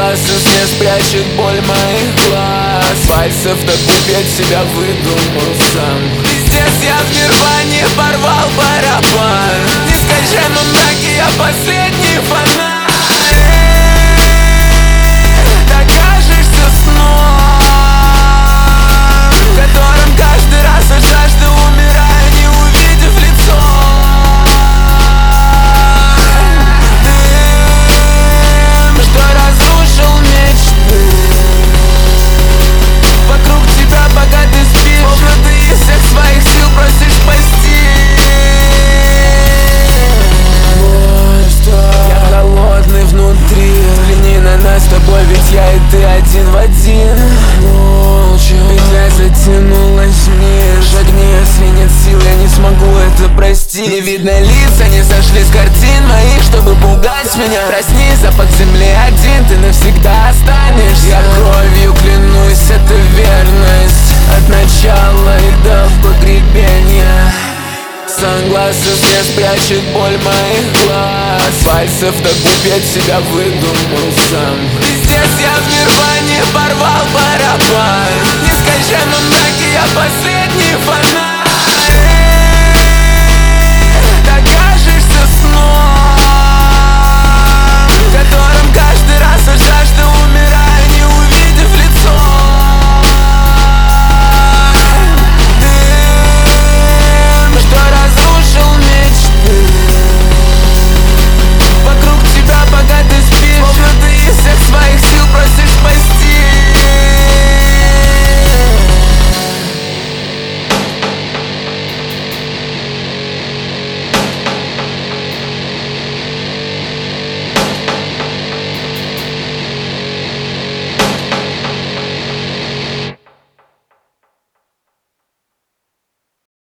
Сангласов не спрячет боль моих глаз. Пальцев так купить себя выдумал сам. Пиздец, я в нирване порвал барабан. В нескончаемом мраке я последний фонарь. Ты кажешься сном, в котором каждый раз от жажды умираю, не увидев лицо. Дым, что разрушил мечты. Вокруг тебя, пока ты спишь, словно ты из всех своих сил просишь спасти. Я холодный внутри, взгляни на нас с тобой, ведь я и ты один в один. Молча петля затянулась вниз, огни свинет сил, я не смогу это простить. Не видно лица, не сошли с картин моих, чтобы пугать меня. Проснись, запах земли один, ты навсегда останешься. Я кровью клянусь, это верность, от начала и до погребения. Сангласов не спрячет боль моих глаз. Пальцев так купить себя выдумал сам. Пиздец, я в нирване порвал барабан. В нескончаемом мраке я последний фонарь.